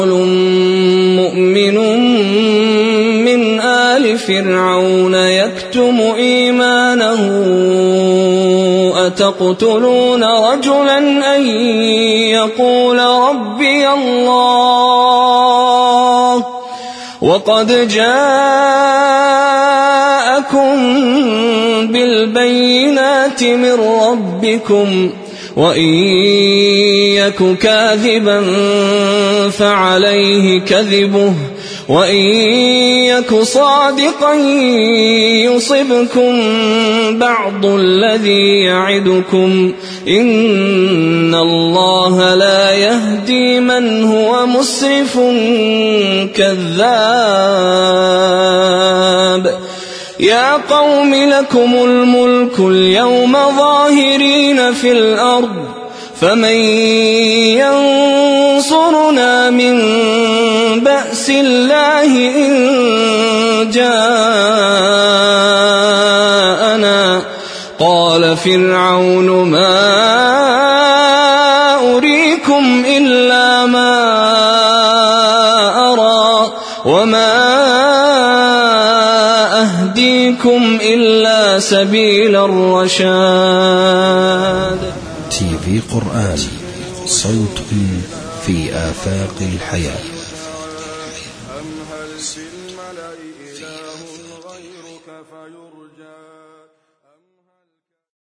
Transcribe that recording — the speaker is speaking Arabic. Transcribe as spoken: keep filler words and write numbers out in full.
مؤمن من آل فرعون يكتم إيمانه أتقتلون رجلا أن يقول ربي الله وقد جاءكم بالبينات من ربكم وإن يك كاذبا فعليه كذبه وإن يك صادقا يصبكم بعض الذي يعدكم إن الله لا يهدي من هو مسرف كذاب يا قوم لكم الملك اليوم ظاهرين في الأرض فمن ينصرنا من بأس الله إن جاءنا قال فرعون ما أريكم إلا ما أرى وما أهديكم إلا سبيل الرشاد. تي في قرآن، صوت في آفاق الحياة.